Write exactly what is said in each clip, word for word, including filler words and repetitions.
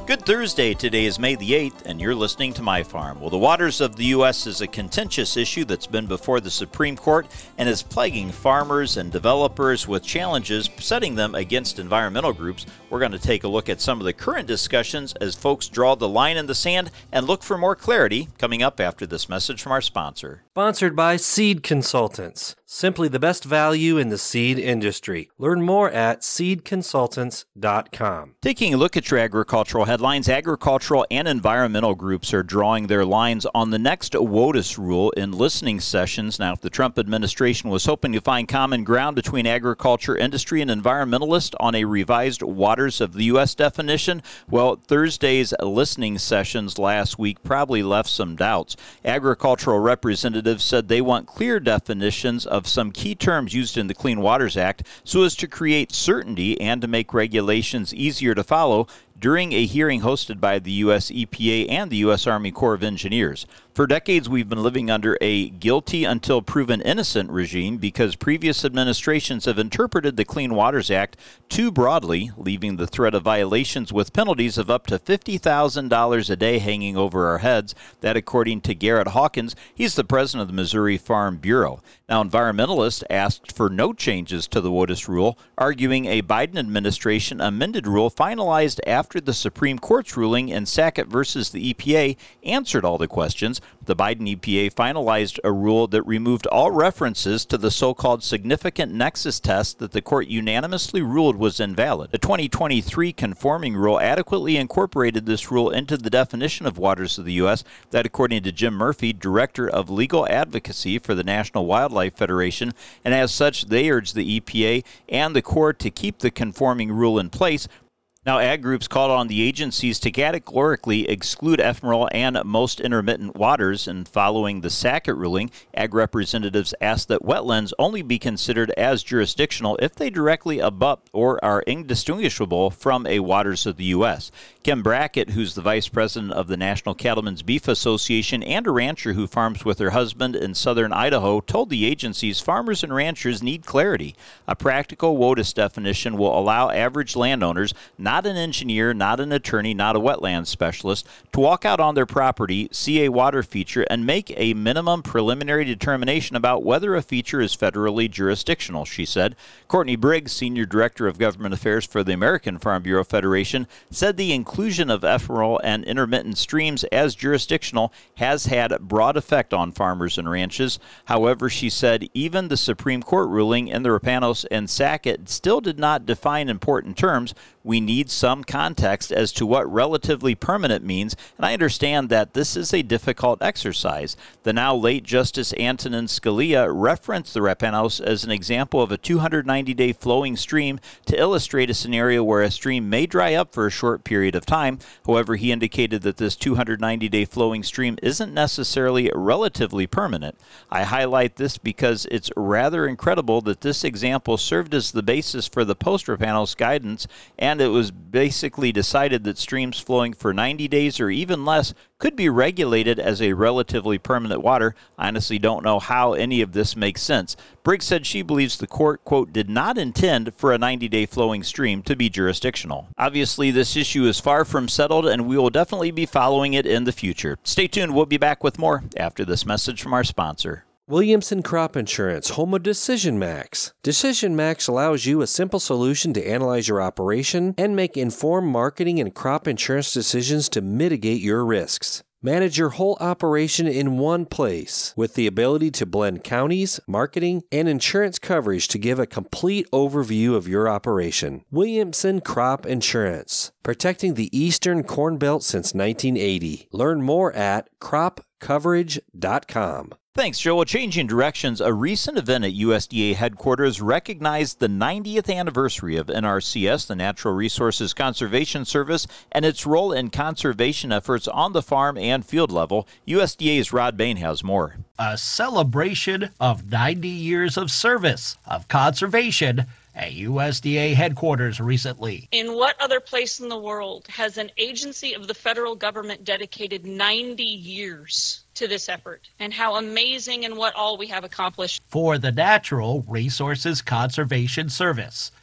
Good Thursday. Today is May the eighth, and you're listening to My Farm. Well, the waters of the U S is a contentious issue that's been before the Supreme Court and is plaguing farmers and developers with challenges setting them against environmental groups. We're going to take a look at some of the current discussions as folks draw the line in the sand and look for more clarity coming up after this message from our sponsor. Sponsored by Seed Consultants. Simply the best value in the seed industry. Learn more at seed consultants dot com. Taking a look at your agricultural headlines, agricultural and environmental groups are drawing their lines on the next WOTUS rule in listening sessions. Now, if the Trump administration was hoping to find common ground between agriculture, industry, and environmentalists on a revised waters of the U S definition, well, Thursday's listening sessions last week probably left some doubts. Agricultural representatives said they want clear definitions of some key terms used in the Clean Waters Act so as to create certainty and to make regulations easier to follow during a hearing hosted by the U S E P A and the U S Army Corps of Engineers. For decades, we've been living under a guilty until proven innocent regime because previous administrations have interpreted the Clean Waters Act too broadly, leaving the threat of violations with penalties of up to fifty thousand dollars a day hanging over our heads. That, according to Garrett Hawkins, he's the president of the Missouri Farm Bureau. Now, environmentalists asked for no changes to the WOTUS rule, arguing a Biden administration amended rule finalized after After the Supreme Court's ruling in Sackett versus the E P A answered all the questions. The Biden E P A finalized a rule that removed all references to the so-called significant nexus test that the court unanimously ruled was invalid. The twenty twenty-three conforming rule adequately incorporated this rule into the definition of waters of the U S that, according to Jim Murphy, director of legal advocacy for the National Wildlife Federation, and as such, they urged the E P A and the court to keep the conforming rule in place. Now, ag groups called on the agencies to categorically exclude ephemeral and most intermittent waters, and following the Sackett ruling, ag representatives asked that wetlands only be considered as jurisdictional if they directly abut or are indistinguishable from a waters of the U S. Kim Brackett, who's the vice president of the National Cattlemen's Beef Association and a rancher who farms with her husband in southern Idaho, told the agencies farmers and ranchers need clarity. A practical WOTUS definition will allow average landowners, not Not an engineer, not an attorney, not a wetlands specialist, to walk out on their property, see a water feature, and make a minimum preliminary determination about whether a feature is federally jurisdictional, she said. Courtney Briggs, Senior Director of Government Affairs for the American Farm Bureau Federation, said the inclusion of ephemeral and intermittent streams as jurisdictional has had broad effect on farmers and ranches. However, she said even the Supreme Court ruling in the Rapanos and Sackett still did not define important terms. We need some context as to what relatively permanent means, and I understand that this is a difficult exercise. The now late Justice Antonin Scalia referenced the Rapanos as an example of a two hundred ninety day flowing stream to illustrate a scenario where a stream may dry up for a short period of time. However, he indicated that this two hundred ninety day flowing stream isn't necessarily relatively permanent. I highlight this because it's rather incredible that this example served as the basis for the post-Rapanos guidance, and it was basically decided that streams flowing for ninety days or even less could be regulated as a relatively permanent water. I honestly don't know how any of this makes sense. Briggs said she believes the court, quote, did not intend for a ninety day flowing stream to be jurisdictional. Obviously, this issue is far from settled, and we will definitely be following it in the future. Stay tuned. We'll be back with more after this message from our sponsor. Williamson Crop Insurance, home of Decision Max. Decision Max allows you a simple solution to analyze your operation and make informed marketing and crop insurance decisions to mitigate your risks. Manage your whole operation in one place with the ability to blend counties, marketing, and insurance coverage to give a complete overview of your operation. Williamson Crop Insurance, protecting the Eastern Corn Belt since nineteen eighty. Learn more at crop coverage dot com. Thanks, Joe. Well, changing directions, a recent event at U S D A headquarters recognized the ninetieth anniversary of N R C S, the Natural Resources Conservation Service, and its role in conservation efforts on the farm and field level. U S D A's Rod Bain has more. A celebration of ninety years of service of conservation at U S D A headquarters recently. In what other place in the world has an agency of the federal government dedicated ninety years to this effort? And how amazing and what all we have accomplished. For the Natural Resources Conservation Service,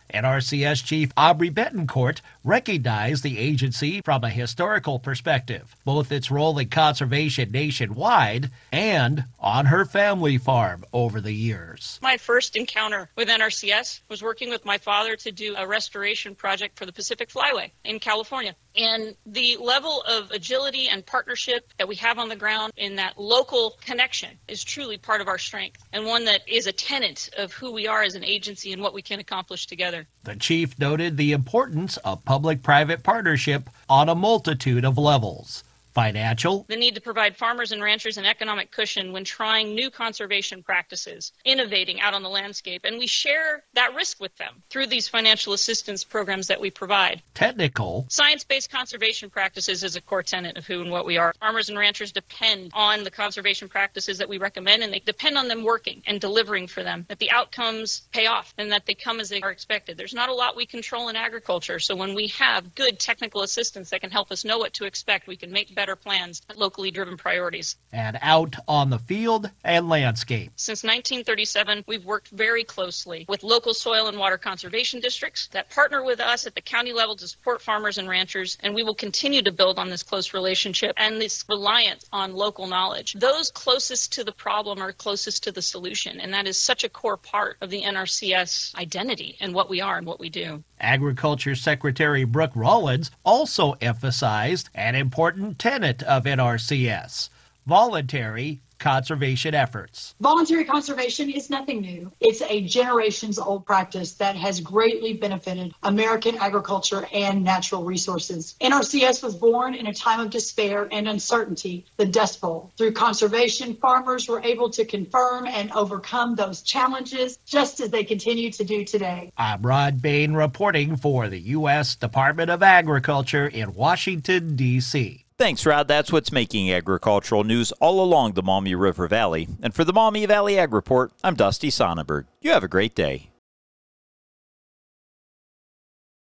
N R C S Chief Aubrey Betancourt recognized the agency from a historical perspective, both its role in conservation nationwide and on her family farm over the years. My first encounter with N R C S was working with my father to do a restoration project for the Pacific Flyway in California. And the level of agility and partnership that we have on the ground in that local connection is truly part of our strength, and one that is a tenet of who we are as an agency and what we can accomplish together. The chief noted the importance of public-private partnership on a multitude of levels. Financial, the need to provide farmers and ranchers an economic cushion when trying new conservation practices, innovating out on the landscape, and we share that risk with them through these financial assistance programs that we provide. Technical, science-based conservation practices is a core tenet of who and what we are. Farmers and ranchers depend on the conservation practices that we recommend, and they depend on them working and delivering for them, that the outcomes pay off and that they come as they are expected. There's not a lot we control in agriculture, so when we have good technical assistance that can help us know what to expect, we can make better better plans, locally driven priorities. And out on the field and landscape. Since nineteen thirty-seven, we've worked very closely with local soil and water conservation districts that partner with us at the county level to support farmers and ranchers, and we will continue to build on this close relationship and this reliance on local knowledge. Those closest to the problem are closest to the solution, and that is such a core part of the N R C S identity and what we are and what we do. Agriculture Secretary Brooke Rollins also emphasized an important tenet of N R C S, voluntary conservation efforts. Voluntary conservation is nothing new. It's a generations-old practice that has greatly benefited American agriculture and natural resources. N R C S was born in a time of despair and uncertainty, the Dust Bowl. Through conservation, farmers were able to confirm and overcome those challenges, just as they continue to do today. I'm Rod Bain reporting for the U S Department of Agriculture in Washington, D C Thanks, Rod. That's what's making agricultural news all along the Maumee River Valley. And for the Maumee Valley Ag Report, I'm Dusty Sonnenberg. You have a great day.